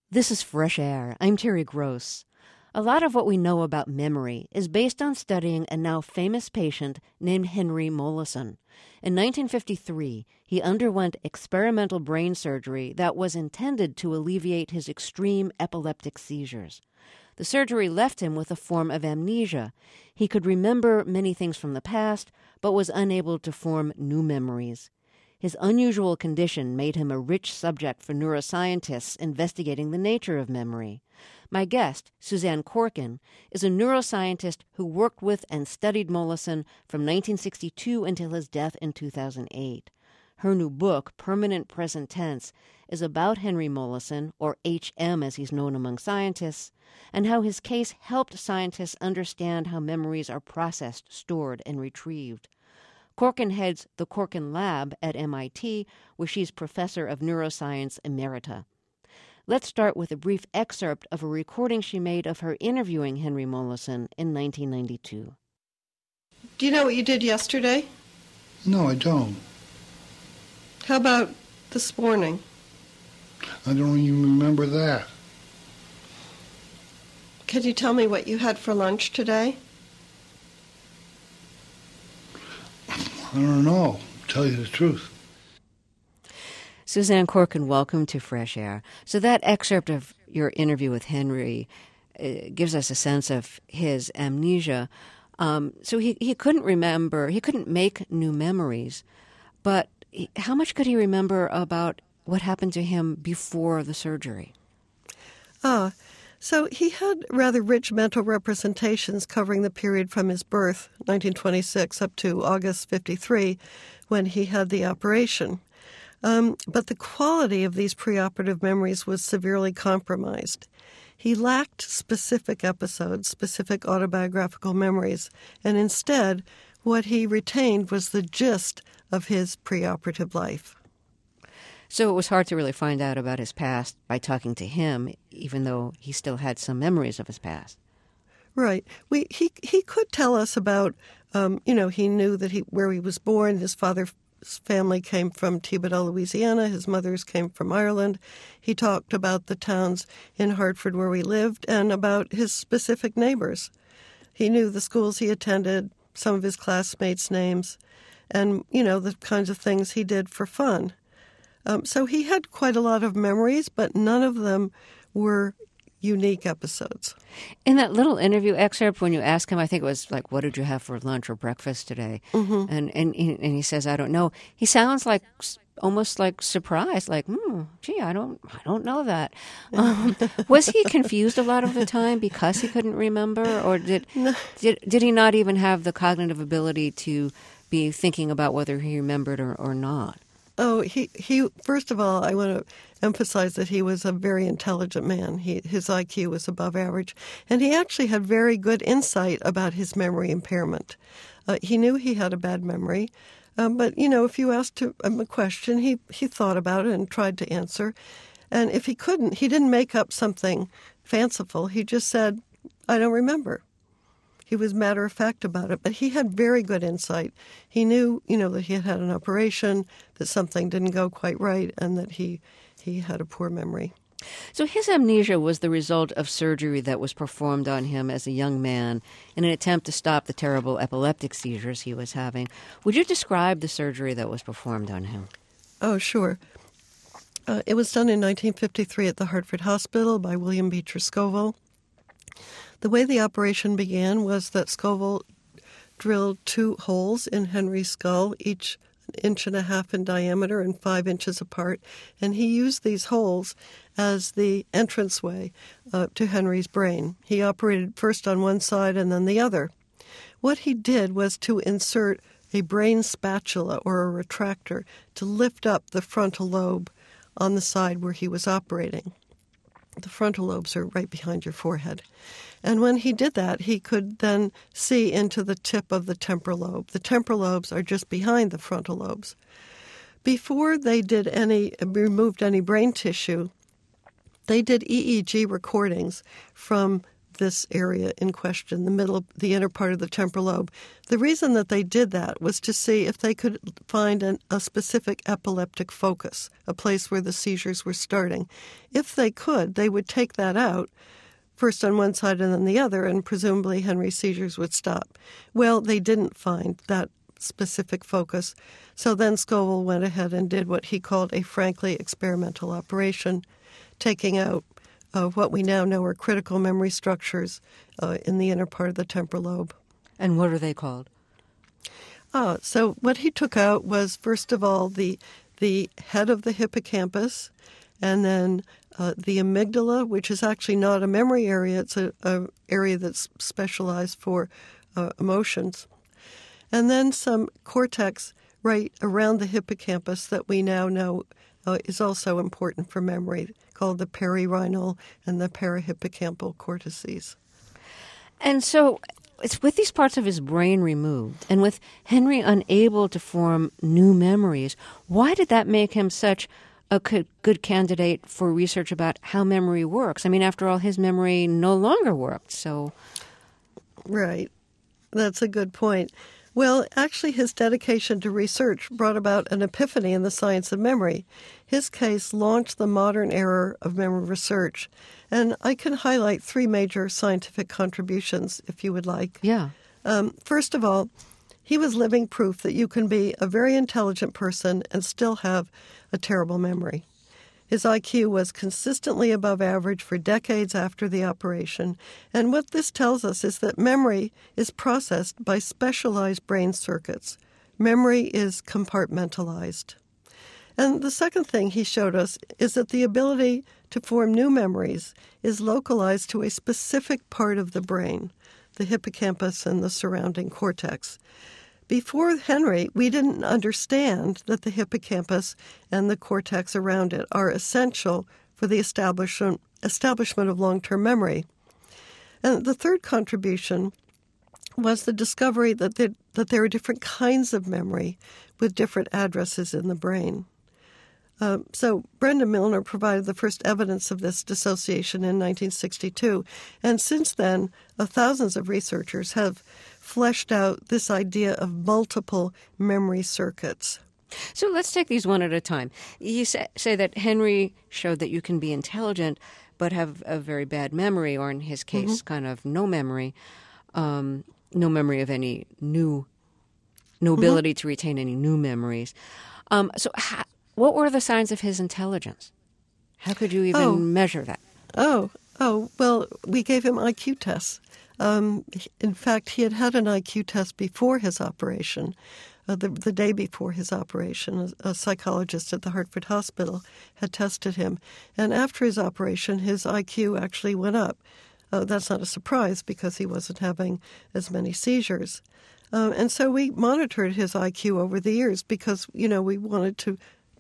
This is Fresh Air. I'm Terry Gross. A lot of what we know about memory is based on studying a now famous patient named Henry Molaison. In 1953, he underwent experimental brain surgery that was intended to alleviate his extreme epileptic seizures. The surgery left him with a form of amnesia. He could remember many things from the past, but was unable to form new memories. His unusual condition made him a rich subject for neuroscientists investigating the nature of memory. My guest, Suzanne Corkin, is a neuroscientist who worked with and studied Molaison from 1962 until his death in 2008. Her new book, Permanent Present Tense, is about Henry Molaison, or HM as he's known among scientists, and how his case helped scientists understand how memories are processed, stored, and retrieved. Corkin heads the Corkin Lab at MIT, where she's professor of neuroscience emerita. Let's start with a brief excerpt of a recording she made of her interviewing Henry Molaison in 1992. Do you know what you did yesterday? No, I don't. How about this morning? I don't even remember that. Could you tell me what you had for lunch today? I don't know, to tell you the truth. Suzanne Corkin, welcome to Fresh Air. So that excerpt of your interview with Henry gives us a sense of his amnesia. So he couldn't remember, he couldn't make new memories, but how much could he remember about what happened to him before the surgery? So he had rather rich mental representations covering the period from his birth, 1926, up to August 53, when he had the operation. But the quality of these preoperative memories was severely compromised. He lacked specific episodes, specific autobiographical memories, and instead, what he retained was the gist of his preoperative life. So it was hard to really find out about his past by talking to him, even though he still had some memories of his past. Right. He could tell us about, he knew that where he was born. His father's family came from Thibodaux, Louisiana. His mother's came from Ireland. He talked about the towns in Hartford where we lived and about his specific neighbors. He knew the schools he attended, some of his classmates' names, and, the kinds of things he did for fun. So he had quite a lot of memories, but none of them were unique episodes. In that little interview excerpt, when you ask him, I think it was like, what did you have for lunch or breakfast today? Mm-hmm. And he says, I don't know. He sounds like almost like surprised, like, gee, I don't know that. Was he confused a lot of the time because he couldn't remember? Or did he not even have the cognitive ability to be thinking about whether he remembered or not? Oh, he. First of all, I want to emphasize that he was a very intelligent man. His IQ was above average, and he actually had very good insight about his memory impairment. He knew he had a bad memory, but if you asked him a question, he thought about it and tried to answer. And if he couldn't, he didn't make up something fanciful. He just said, "I don't remember." He was matter-of-fact about it, but he had very good insight. He knew, that he had had an operation, that something didn't go quite right, and that he had a poor memory. So his amnesia was the result of surgery that was performed on him as a young man in an attempt to stop the terrible epileptic seizures he was having. Would you describe the surgery that was performed on him? Oh, sure. It was done in 1953 at the Hartford Hospital by William Beecher Scoville. The way the operation began was that Scoville drilled 2 holes in Henry's skull, each 1.5 inches in diameter and 5 inches apart, and he used these holes as the entranceway to Henry's brain. He operated first on one side and then the other. What he did was to insert a brain spatula or a retractor to lift up the frontal lobe on the side where he was operating. The frontal lobes are right behind your forehead. And when he did that, he could then see into the tip of the temporal lobe. The temporal lobes are just behind the frontal lobes. Before they removed any brain tissue, they did EEG recordings from this area in question, the inner part of the temporal lobe. The reason that they did that was to see if they could find a specific epileptic focus, a place where the seizures were starting. If they could, they would take that out, first on one side and then the other, and presumably Henry's seizures would stop. Well, they didn't find that specific focus, so then Scoville went ahead and did what he called a frankly experimental operation, taking out what we now know are critical memory structures in the inner part of the temporal lobe. And what are they called? So what he took out was, first of all, the head of the hippocampus, and then the amygdala, which is actually not a memory area. It's a area that's specialized for emotions. And then some cortex right around the hippocampus that we now know is also important for memory, called the perirhinal and the parahippocampal cortices. And so it's with these parts of his brain removed, and with Henry unable to form new memories, why did that make him such a good candidate for research about how memory works? I mean, after all, his memory no longer worked, so... Right. That's a good point. Well, actually, his dedication to research brought about an epiphany in the science of memory. His case launched the modern era of memory research. And I can highlight 3 major scientific contributions, if you would like. Yeah. First of all, he was living proof that you can be a very intelligent person and still have a terrible memory. His IQ was consistently above average for decades after the operation, and what this tells us is that memory is processed by specialized brain circuits. Memory is compartmentalized. And the second thing he showed us is that the ability to form new memories is localized to a specific part of the brain, the hippocampus and the surrounding cortex. Before Henry, we didn't understand that the hippocampus and the cortex around it are essential for the establishment of long-term memory. And the third contribution was the discovery that there are different kinds of memory with different addresses in the brain. So Brenda Milner provided the first evidence of this dissociation in 1962, and since then, thousands of researchers have fleshed out this idea of multiple memory circuits. So let's take these one at a time. You say that Henry showed that you can be intelligent but have a very bad memory, or in his case, kind of no memory of any no ability to retain any new memories. What were the signs of his intelligence? How could you even measure that? Well, we gave him IQ tests. In fact, he had an IQ test before his operation. The day before his operation, a psychologist at the Hartford Hospital had tested him. And after his operation, his IQ actually went up. That's not a surprise because he wasn't having as many seizures. And so we monitored his IQ over the years because, we wanted to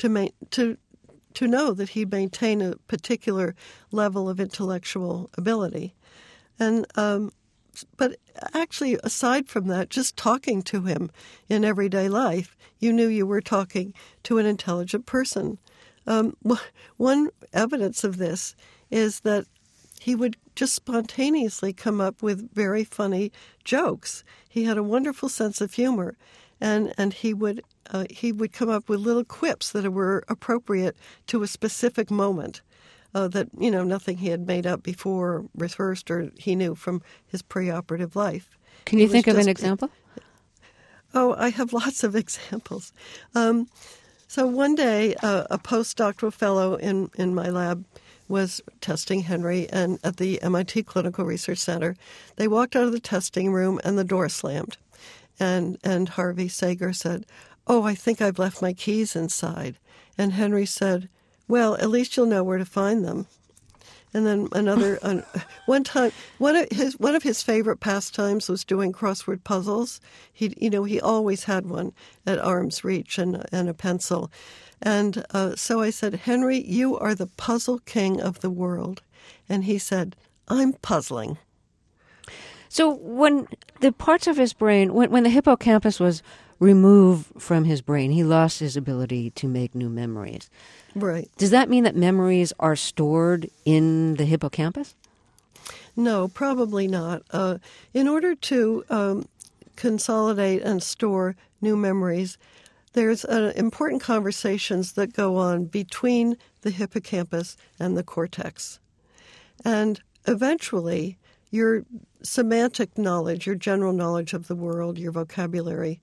know that he'd maintain a particular level of intellectual ability. And but actually, aside from that, just talking to him in everyday life, you knew you were talking to an intelligent person. One evidence of this is that he would just spontaneously come up with very funny jokes. He had a wonderful sense of humor, and he would come up with little quips that were appropriate to a specific moment. That, nothing he had made up before or rehearsed or he knew from his preoperative life. Can you think of an example? Oh, I have lots of examples. So one day, a postdoctoral fellow in my lab was testing Henry and at the MIT Clinical Research Center. They walked out of the testing room and the door slammed. And Harvey Sager said, "Oh, I think I've left my keys inside." And Henry said, "Well, at least you'll know where to find them." And then one time, one of his favorite pastimes was doing crossword puzzles. He always had one at arm's reach and a pencil. And so I said, "Henry, you are the puzzle king of the world." And he said, "I'm puzzling." So when the parts of his brain, when the hippocampus was removed from his brain, he lost his ability to make new memories. Right. Does that mean that memories are stored in the hippocampus? No, probably not. In order to consolidate and store new memories, there's important conversations that go on between the hippocampus and the cortex. And eventually, your semantic knowledge, your general knowledge of the world, your vocabulary,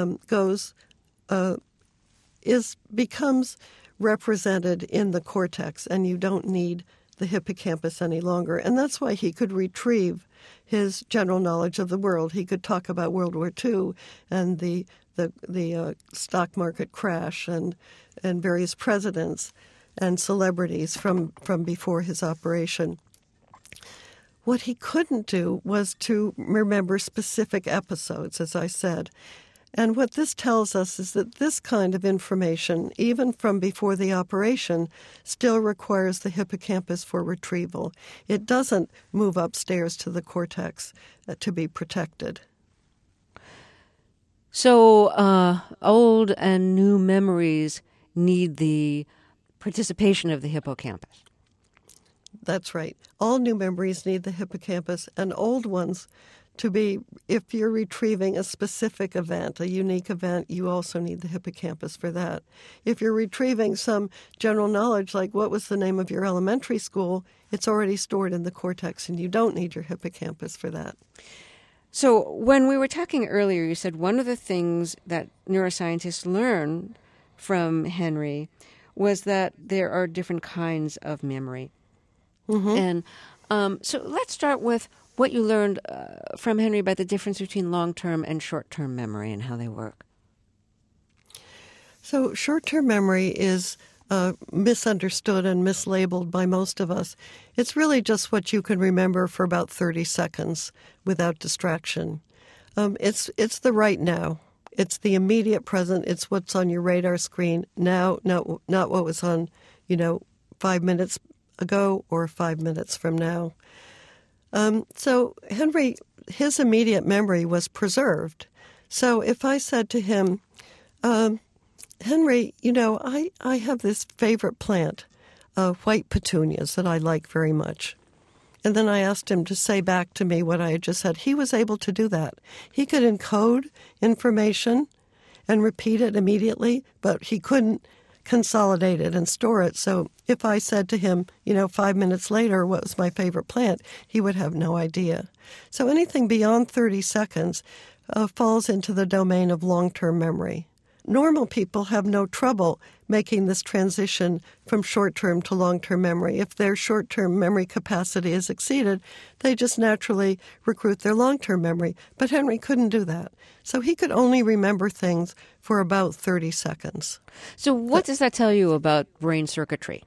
becomes represented in the cortex, and you don't need the hippocampus any longer. And that's why he could retrieve his general knowledge of the world. He could talk about World War II and the stock market crash and various presidents and celebrities from before his operation. What he couldn't do was to remember specific episodes, as I said. And what this tells us is that this kind of information, even from before the operation, still requires the hippocampus for retrieval. It doesn't move upstairs to the cortex to be protected. So old and new memories need the participation of the hippocampus. That's right. All new memories need the hippocampus, and old ones to be, if you're retrieving a specific event, a unique event, you also need the hippocampus for that. If you're retrieving some general knowledge, like what was the name of your elementary school, it's already stored in the cortex, and you don't need your hippocampus for that. So when we were talking earlier, you said one of the things that neuroscientists learned from Henry was that there are different kinds of memory. Mm-hmm. And so let's start with what you learned from Henry about the difference between long-term and short-term memory and how they work. So short-term memory is misunderstood and mislabeled by most of us. It's really just what you can remember for about 30 seconds without distraction. It's the right now. It's the immediate present. It's what's on your radar screen now, not what was on, 5 minutes ago or 5 minutes from now. So Henry, his immediate memory was preserved. So if I said to him, Henry, I have this favorite plant, white petunias, that I like very much. And then I asked him to say back to me what I had just said. He was able to do that. He could encode information and repeat it immediately, but he couldn't consolidate it and store it. So if I said to him, 5 minutes later, what was my favorite plant, he would have no idea. So anything beyond 30 seconds falls into the domain of long-term memory. Normal people have no trouble making this transition from short-term to long-term memory. If their short-term memory capacity is exceeded, they just naturally recruit their long-term memory. But Henry couldn't do that. So he could only remember things for about 30 seconds. So what does that tell you about brain circuitry?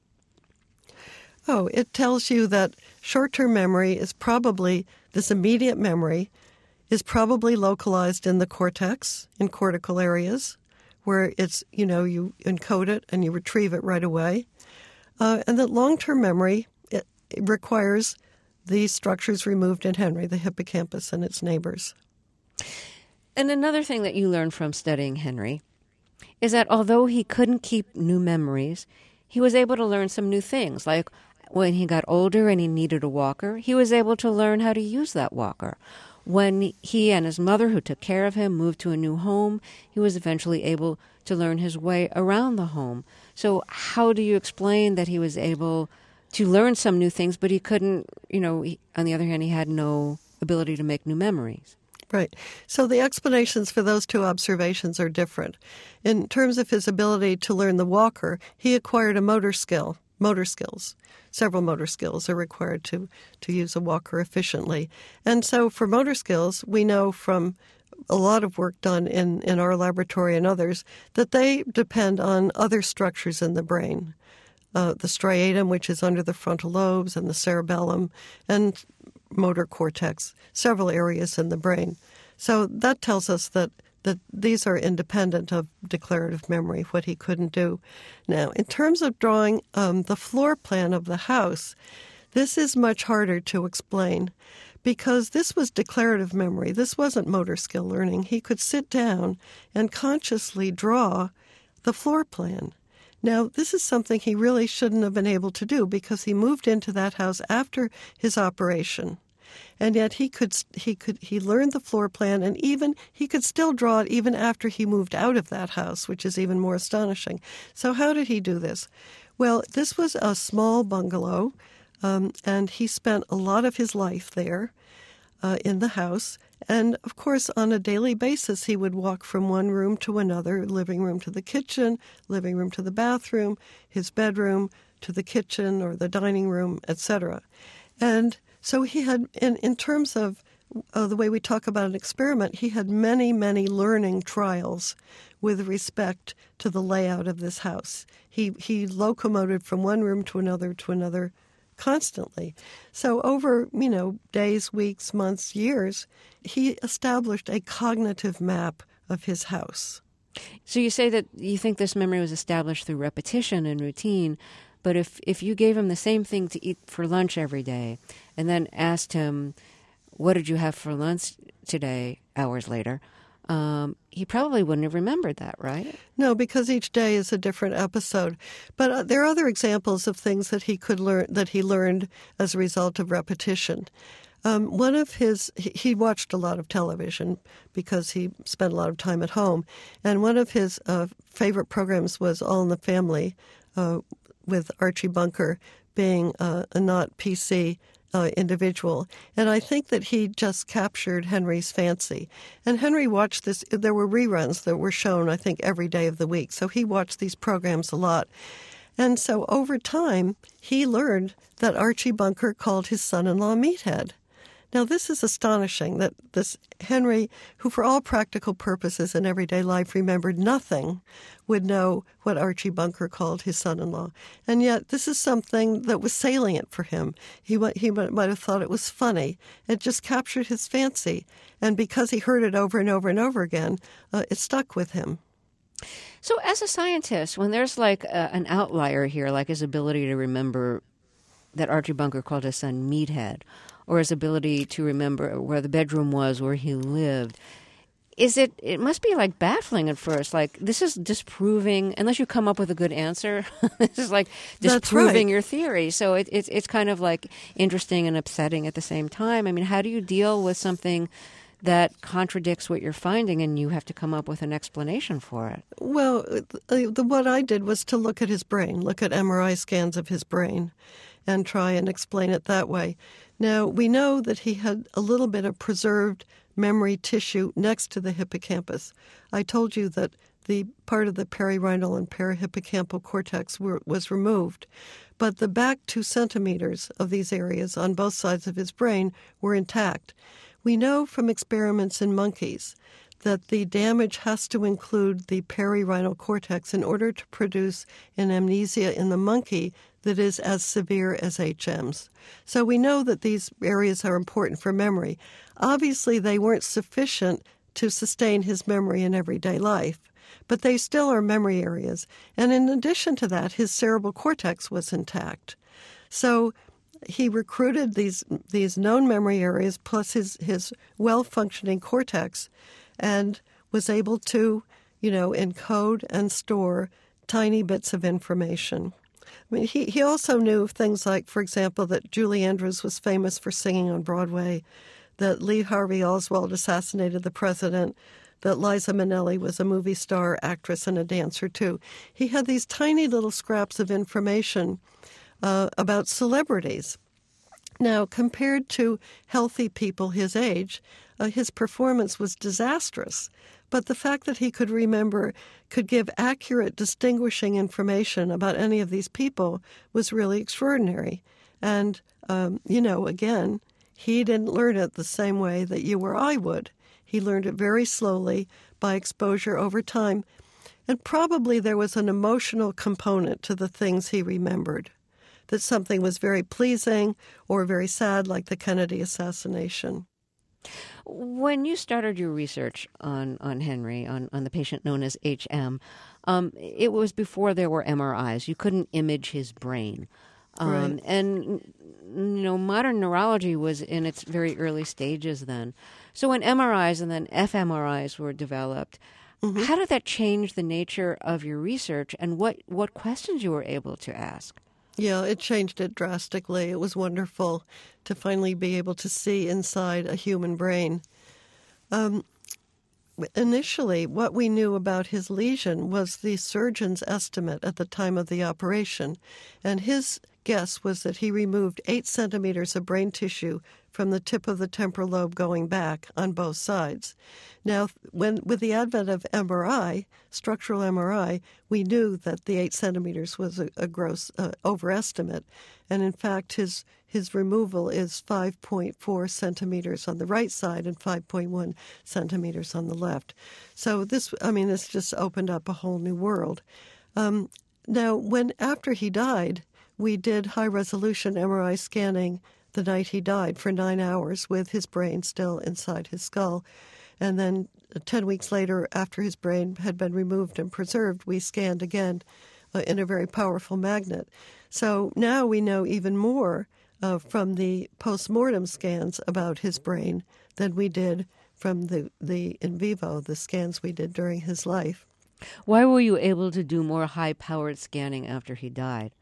Oh, it tells you that short-term memory is probably, this immediate memory, is probably localized in the cortex, in cortical areas, where it's, you encode it and you retrieve it right away. And that long-term memory, it requires these structures removed in Henry, the hippocampus and its neighbors. And another thing that you learned from studying Henry is that although he couldn't keep new memories, he was able to learn some new things. Like when he got older and he needed a walker, he was able to learn how to use that walker. When he and his mother, who took care of him, moved to a new home, he was eventually able to learn his way around the home. So how do you explain that he was able to learn some new things, but he couldn't, on the other hand, he had no ability to make new memories? Right. So the explanations for those two observations are different. In terms of his ability to learn the walker, he acquired a motor skills. Several motor skills are required to use a walker efficiently. And so for motor skills, we know from a lot of work done in our laboratory and others that they depend on other structures in the brain. The striatum, which is under the frontal lobes, and the cerebellum, and motor cortex, several areas in the brain. So that tells us that these are independent of declarative memory, what he couldn't do. Now, in terms of drawing the floor plan of the house, this is much harder to explain because this was declarative memory. This wasn't motor skill learning. He could sit down and consciously draw the floor plan. Now, this is something he really shouldn't have been able to do because he moved into that house after his operation. And yet he learned the floor plan, and even he could still draw it even after he moved out of that house, which is even more astonishing. So how did he do this? Well, this was a small bungalow, and he spent a lot of his life there in the house. And, of course, on a daily basis, he would walk from one room to another, living room to the kitchen, living room to the bathroom, his bedroom to the kitchen or the dining room, etc. And so he had, in terms of the way we talk about an experiment, he had many, many learning trials with respect to the layout of this house. He locomoted from one room to another constantly. So over, days, weeks, months, years, he established a cognitive map of his house. So you say that you think this memory was established through repetition and routine, but if you gave him the same thing to eat for lunch every day and then asked him, what did you have for lunch today, hours later, he probably wouldn't have remembered that, right? No, because each day is a different episode. But there are other examples of things that he could learn, that he learned as a result of repetition. He watched a lot of television because he spent a lot of time at home. And one of his favorite programs was All in the Family, with Archie Bunker being a not PC individual. And I think that he just captured Henry's fancy. And Henry watched this. There were reruns that were shown, I think, every day of the week. So he watched these programs a lot. And so over time, he learned that Archie Bunker called his son-in-law Meathead. Now, this is astonishing that this Henry, who for all practical purposes in everyday life remembered nothing, would know what Archie Bunker called his son-in-law. And yet this is something that was salient for him. He might have thought it was funny. It just captured his fancy. And because he heard it over and over and over again, it stuck with him. So as a scientist, when there's like an outlier here, like his ability to remember that Archie Bunker called his son Meathead, or his ability to remember where the bedroom was, where he lived, it must be like baffling at first. Like, this is disproving, unless you come up with a good answer, this is like disproving your theory. So it's kind of like interesting and upsetting at the same time. I mean, how do you deal with something that contradicts what you're finding and you have to come up with an explanation for it? Well, what I did was to look at his brain, look at MRI scans of his brain, and try and explain it that way. Now, we know that he had a little bit of preserved memory tissue next to the hippocampus. I told you that the part of the perirhinal and perihippocampal cortex was removed, but the back 2 centimeters of these areas on both sides of his brain were intact. We know from experiments in monkeys that the damage has to include the perirhinal cortex in order to produce an amnesia in the monkey that is as severe as HM's. So we know that these areas are important for memory. Obviously, they weren't sufficient to sustain his memory in everyday life, but they still are memory areas. And in addition to that, his cerebral cortex was intact. So he recruited these known memory areas plus his well-functioning cortex and was able to, encode and store tiny bits of information. I mean, he also knew things like, for example, that Julie Andrews was famous for singing on Broadway, that Lee Harvey Oswald assassinated the president, that Liza Minnelli was a movie star, actress, and a dancer, too. He had these tiny little scraps of information about celebrities. Now, compared to healthy people his age, his performance was disastrous. But the fact that he could give accurate, distinguishing information about any of these people was really extraordinary. And, again, he didn't learn it the same way that you or I would. He learned it very slowly by exposure over time. And probably there was an emotional component to the things he remembered, that something was very pleasing or very sad, like the Kennedy assassination. When you started your research on Henry, on the patient known as HM, it was before there were MRIs. You couldn't image his brain. Right. And, modern neurology was in its very early stages then. So when MRIs and then fMRIs were developed, How did that change the nature of your research and what questions you were able to ask? Yeah, it changed it drastically. It was wonderful to finally be able to see inside a human brain. Initially, what we knew about his lesion was the surgeon's estimate at the time of the operation, and his guess was that he removed 8 centimeters of brain tissue from the tip of the temporal lobe going back on both sides. Now, with the advent of MRI, structural MRI, we knew that the 8 centimeters was a gross overestimate, and in fact, his removal is 5.4 centimeters on the right side and 5.1 centimeters on the left. So this just opened up a whole new world. Now, after he died, we did high-resolution MRI scanning the night he died for 9 hours with his brain still inside his skull. And then 10 weeks later, after his brain had been removed and preserved, we scanned again in a very powerful magnet. So now we know even more from the post-mortem scans about his brain than we did from the in vivo, the scans we did during his life. Why were you able to do more high-powered scanning after he died?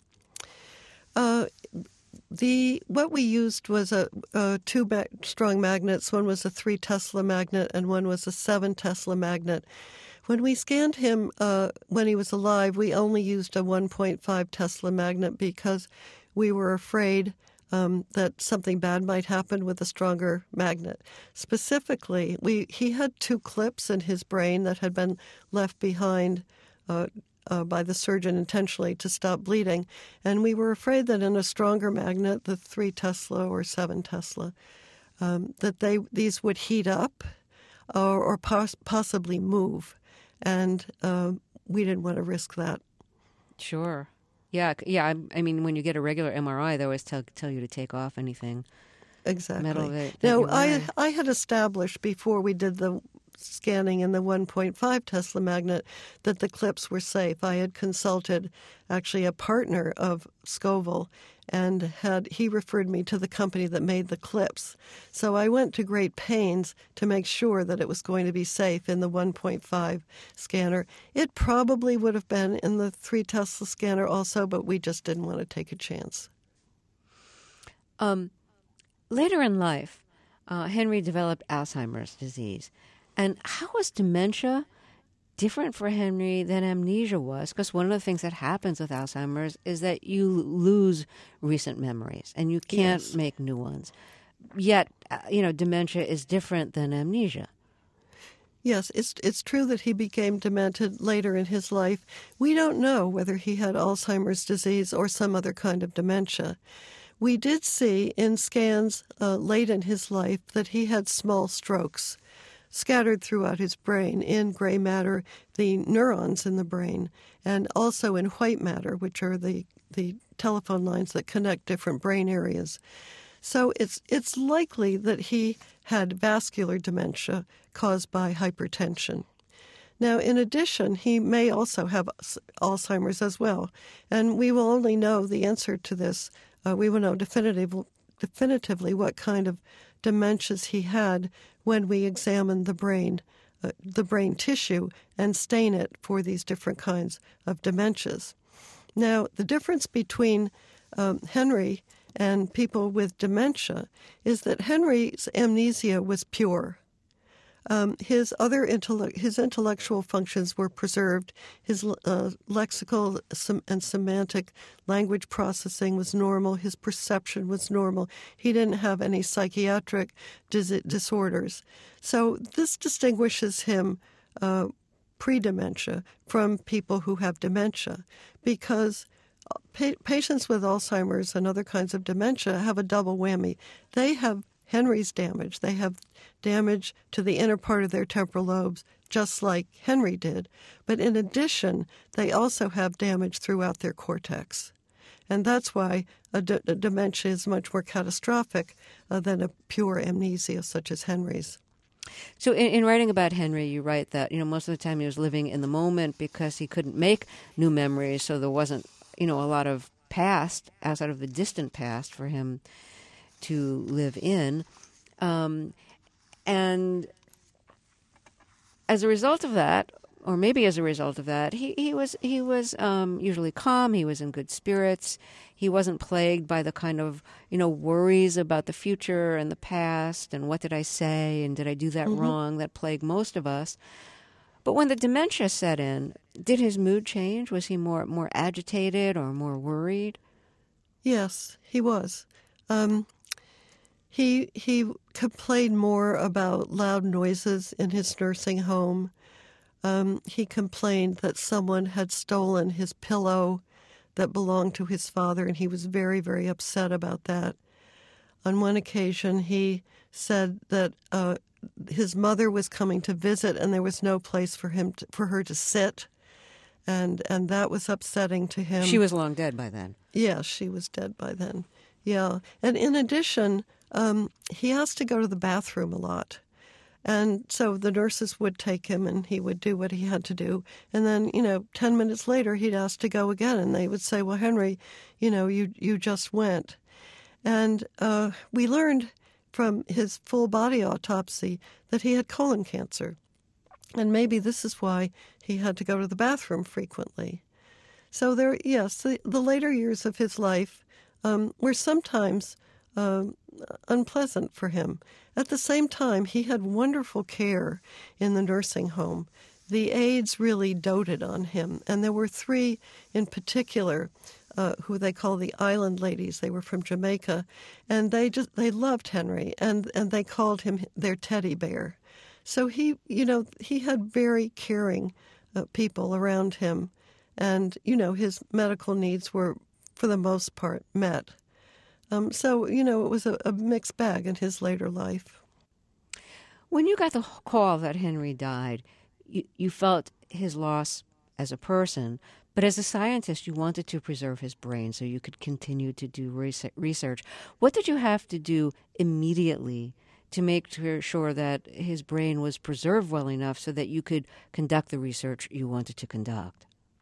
What we used was two strong magnets. One was a 3 Tesla magnet and one was a 7 Tesla magnet. When we scanned him when he was alive, we only used a 1.5 Tesla magnet because we were afraid that something bad might happen with a stronger magnet. Specifically, he had 2 clips in his brain that had been left behind by the surgeon intentionally to stop bleeding. And we were afraid that in a stronger magnet, the 3 Tesla or 7 Tesla, that these would heat up or possibly move. And we didn't want to risk that. Sure. Yeah. I mean, when you get a regular MRI, they always tell you to take off anything. Exactly. Metal that Now, you're wearing. I had established before we did the scanning in the 1.5 Tesla magnet that the clips were safe. I had consulted actually a partner of Scoville, and he referred me to the company that made the clips. So I went to great pains to make sure that it was going to be safe in the 1.5 scanner. It probably would have been in the 3 Tesla scanner also, but we just didn't want to take a chance. Later in life, Henry developed Alzheimer's disease. And how was dementia different for Henry than amnesia was? Because one of the things that happens with Alzheimer's is that you lose recent memories and you can't make new ones. Yet, dementia is different than amnesia. Yes, it's true that he became demented later in his life. We don't know whether he had Alzheimer's disease or some other kind of dementia. We did see in scans late in his life that he had small strokes scattered throughout his brain in gray matter, the neurons in the brain, and also in white matter, which are the telephone lines that connect different brain areas. So it's likely that he had vascular dementia caused by hypertension. Now, in addition, he may also have Alzheimer's as well, and we will only know the answer to this. We will know definitively what kind of dementias he had when we examine the brain tissue and stain it for these different kinds of dementias. Now, the difference between Henry and people with dementia is that Henry's amnesia was pure. His intellectual functions were preserved. His lexical and semantic language processing was normal. His perception was normal. He didn't have any psychiatric disorders. So this distinguishes him pre-dementia from people who have dementia, because patients with Alzheimer's and other kinds of dementia have a double whammy. They have Henry's damage. They have damage to the inner part of their temporal lobes, just like Henry did. But in addition, they also have damage throughout their cortex. And that's why a dementia is much more catastrophic than a pure amnesia such as Henry's. So in writing about Henry, you write that, most of the time he was living in the moment because he couldn't make new memories, so there wasn't, a lot of past, outside of the distant past, for him to live in. And as a result of that, or maybe as a result of that, he was usually calm. He was in good spirits. He wasn't plagued by the kind of worries about the future and the past and what did I say and did I do that wrong that plague most of us. But when the dementia set in, did his mood change? Was he more agitated or more worried? Yes, he was. He complained more about loud noises in his nursing home. He complained that someone had stolen his pillow that belonged to his father, and he was very, very upset about that. On one occasion, he said that his mother was coming to visit, and there was no place for her to sit, and that was upsetting to him. She was long dead by then. Yeah, she was dead by then. Yeah, and in addition, he asked to go to the bathroom a lot. And so the nurses would take him and he would do what he had to do. And then, 10 minutes later, he'd ask to go again. And they would say, well, Henry, you just went. And we learned from his full body autopsy that he had colon cancer. And maybe this is why he had to go to the bathroom frequently. So the later years of his life were sometimes unpleasant for him. At the same time, he had wonderful care in the nursing home. The aides really doted on him, and there were 3 in particular who they call the Island Ladies. They were from Jamaica, and they loved Henry, and they called him their teddy bear. So he had very caring people around him, and his medical needs were, for the most part, met. So it was a mixed bag in his later life. When you got the call that Henry died, you felt his loss as a person, but as a scientist, you wanted to preserve his brain so you could continue to do research. What did you have to do immediately to make sure that his brain was preserved well enough so that you could conduct the research you wanted to conduct?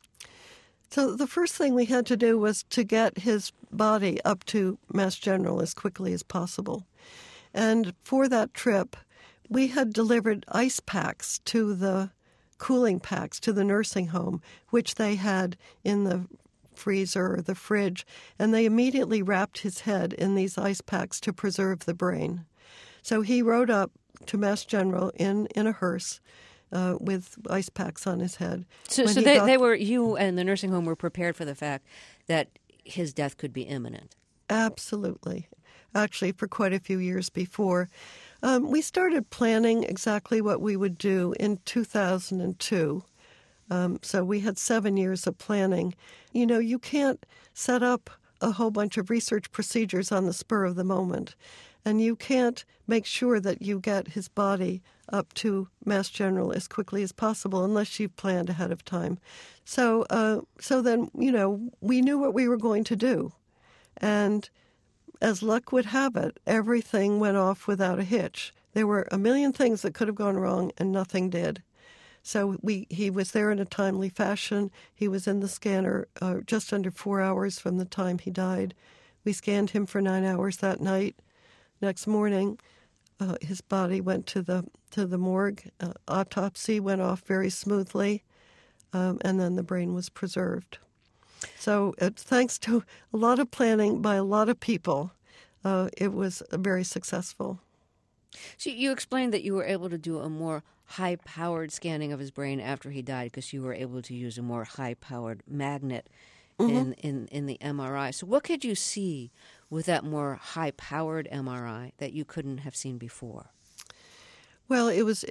So the first thing we had to do was to get his body up to Mass General as quickly as possible. And for that trip, we had delivered ice packs to the cooling packs to the nursing home, which they had in the freezer or the fridge, and they immediately wrapped his head in these ice packs to preserve the brain. So he rode up to Mass General in a hearse with ice packs on his head. So you and the nursing home were prepared for the fact that his death could be imminent. Absolutely. Actually, for quite a few years before. We started planning exactly what we would do in 2002. So we had 7 years of planning. You can't set up a whole bunch of research procedures on the spur of the moment. And you can't make sure that you get his body up to Mass General as quickly as possible unless you've planned ahead of time. So then, we knew what we were going to do. And as luck would have it, everything went off without a hitch. There were a million things that could have gone wrong, and nothing did. So he was there in a timely fashion. He was in the scanner just under 4 hours from the time he died. We scanned him for 9 hours that night. Next morning, his body went to the morgue. Autopsy went off very smoothly, and then the brain was preserved. So thanks to a lot of planning by a lot of people, it was very successful. So you explained that you were able to do a more high-powered scanning of his brain after he died because you were able to use a more high-powered magnet in the MRI. So what could you see with that more high-powered MRI that you couldn't have seen before? Well,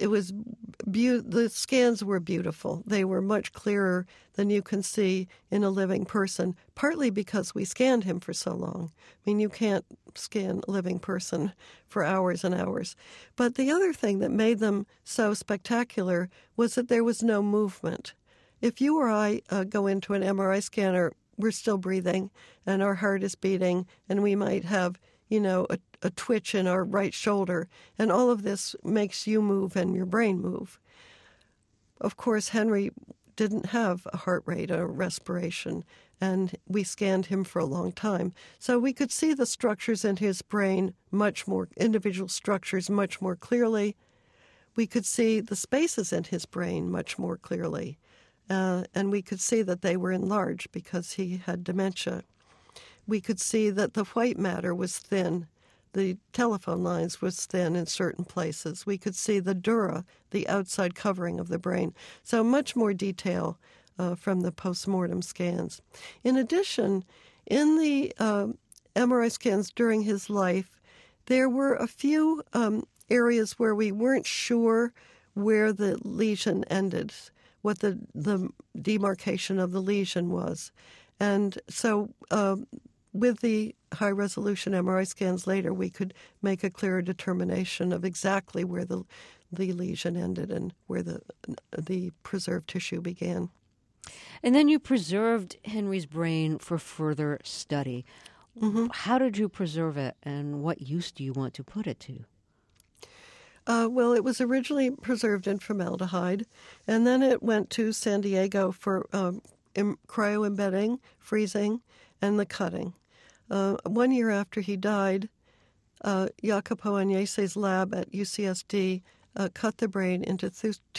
the scans were beautiful. They were much clearer than you can see in a living person, partly because we scanned him for so long. I mean, you can't scan a living person for hours and hours. But the other thing that made them so spectacular was that there was no movement. If you or I go into an MRI scanner, we're still breathing, and our heart is beating, and we might have a twitch in our right shoulder, and all of this makes you move and your brain move. Of course, Henry didn't have a heart rate or respiration, and we scanned him for a long time. So we could see the structures in his brain individual structures much more clearly. we could see the spaces in his brain much more clearly. And we could see that they were enlarged because he had dementia. We could see that the white matter was thin. The telephone lines was thin in certain places. We could see the dura, the outside covering of the brain. So much more detail from the postmortem scans. In addition, in the MRI scans during his life, there were a few areas where we weren't sure where the lesion ended, what the demarcation of the lesion was. And so with the high-resolution MRI scans later, we could make a clearer determination of exactly where the lesion ended and where the preserved tissue began. And then you preserved Henry's brain for further study. Mm-hmm. How did you preserve it, and what use do you want to put it to? Well, it was originally preserved in formaldehyde, and then it went to San Diego for cryo-embedding, freezing, and the cutting. 1 year after he died, Jacopo Agnese's lab at UCSD cut the brain into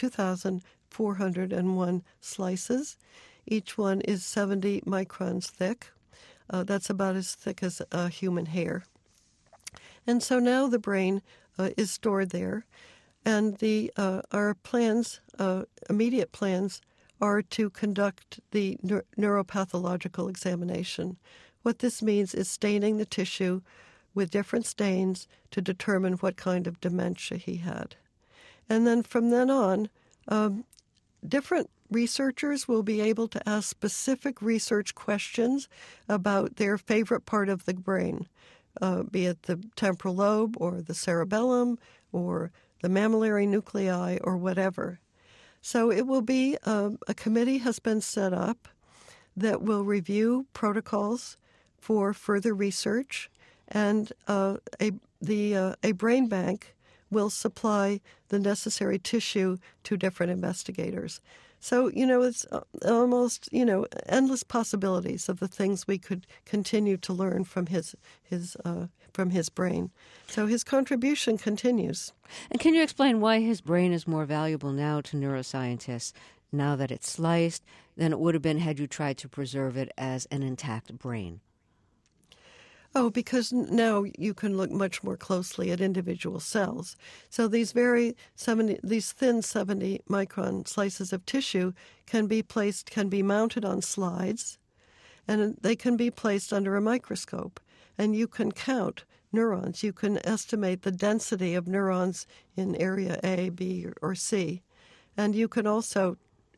2,401 slices. Each one is 70 microns thick. That's about as thick as human hair. And so now the brain is stored there, and our plans, immediate plans, are to conduct the neuropathological examination. What this means is staining the tissue with different stains to determine what kind of dementia he had. And then from then on, different researchers will be able to ask specific research questions about their favorite part of the brain, be it the temporal lobe or the cerebellum or the mammillary nuclei or whatever. So it will be a committee has been set up that will review protocols for further research, and a brain bank will supply the necessary tissue to different investigators. So, it's almost, endless possibilities of the things we could continue to learn from his brain. So his contribution continues. And can you explain why his brain is more valuable now to neuroscientists, now that it's sliced, than it would have been had you tried to preserve it as an intact brain? Oh, because now you can look much more closely at individual cells. So these thin 70-micron slices of tissue can be mounted on slides, and they can be placed under a microscope. And you can count neurons. You can estimate the density of neurons in area A, B, or C. And you can also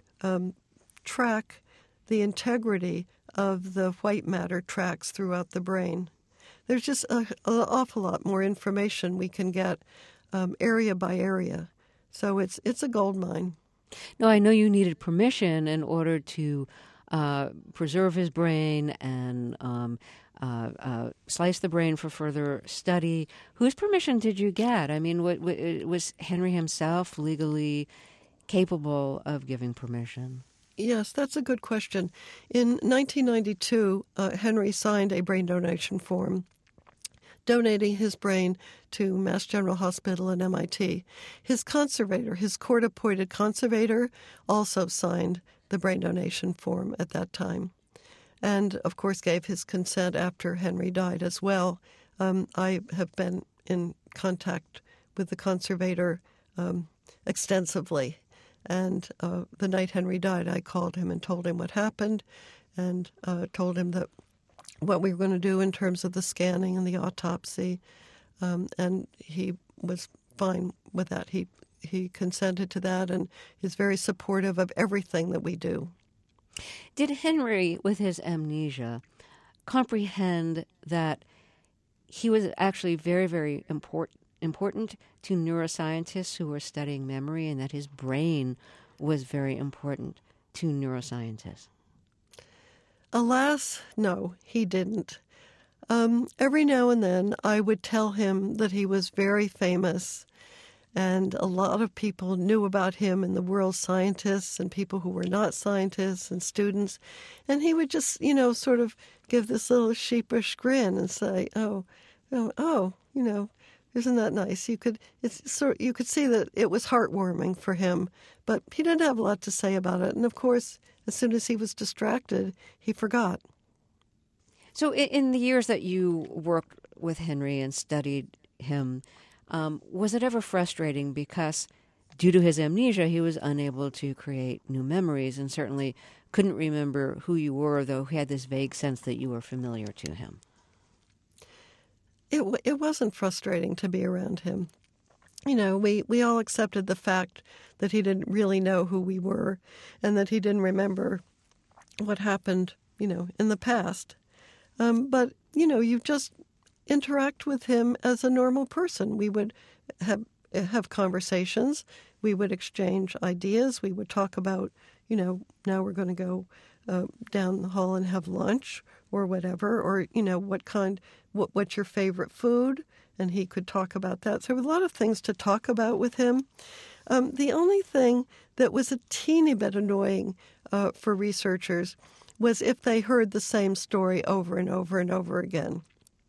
track the integrity of the white matter tracks throughout the brain. There's just an awful lot more information we can get area by area. So it's a gold mine. Now, I know you needed permission in order to preserve his brain and slice the brain for further study. Whose permission did you get? I mean, was Henry himself legally capable of giving permission? Yes, that's a good question. In 1992, Henry signed a brain donation form donating his brain to Mass General Hospital and MIT. His conservator, his court-appointed conservator, also signed the brain donation form at that time, and, of course, gave his consent after Henry died as well. I have been in contact with the conservator extensively, and the night Henry died, I called him and told him what happened, and told him that what we were going to do in terms of the scanning and the autopsy, and he was fine with that. He consented to that and is very supportive of everything that we do. Did Henry, with his amnesia, comprehend that he was actually very, very important to neuroscientists who were studying memory, and that his brain was very important to neuroscientists? Alas, no, he didn't. Every now and then I would tell him that he was very famous, and a lot of people knew about him in the world, scientists and people who were not scientists and students, and he would just, sort of give this little sheepish grin and say, oh, Isn't that nice? You could see that it was heartwarming for him, but he didn't have a lot to say about it. And of course, as soon as he was distracted, he forgot. So in the years that you worked with Henry and studied him, was it ever frustrating because due to his amnesia, he was unable to create new memories and certainly couldn't remember who you were, though he had this vague sense that you were familiar to him? It wasn't frustrating to be around him. You know, we all accepted the fact that he didn't really know who we were and that he didn't remember what happened, in the past. But, you just interact with him as a normal person. We would have conversations. We would exchange ideas. We would talk about, now we're going to go down the hall and have lunch or whatever, or, what's your favorite food? And he could talk about that. So there were a lot of things to talk about with him. The only thing that was a teeny bit annoying for researchers was if they heard the same story over and over and over again.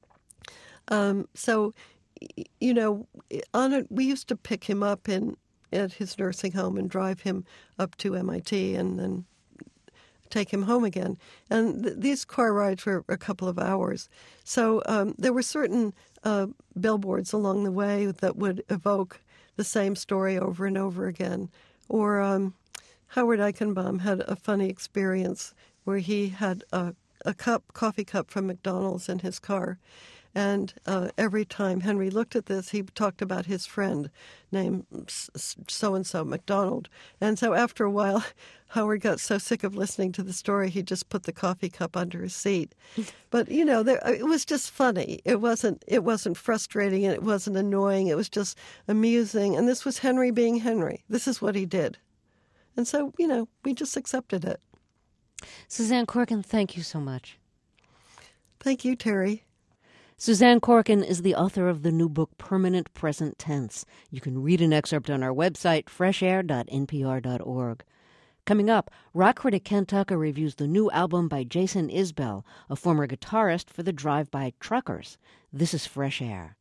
We used to pick him up at his nursing home and drive him up to MIT and then take him home again. And these car rides were a couple of hours. So there were certain billboards along the way that would evoke the same story over and over again. Or Howard Eichenbaum had a funny experience where he had a coffee cup from McDonald's in his car. And every time Henry looked at this, he talked about his friend named so-and-so, McDonald. And so after a while, Howard got so sick of listening to the story, he just put the coffee cup under his seat. But, it was just funny. It wasn't frustrating and it wasn't annoying. It was just amusing. And this was Henry being Henry. This is what he did. And so, we just accepted it. Suzanne Corkin, thank you so much. Thank you, Terry. Suzanne Corkin is the author of the new book, Permanent Present Tense. You can read an excerpt on our website, freshair.npr.org. Coming up, rock critic Ken Tucker reviews the new album by Jason Isbell, a former guitarist for the Drive-By Truckers. This is Fresh Air.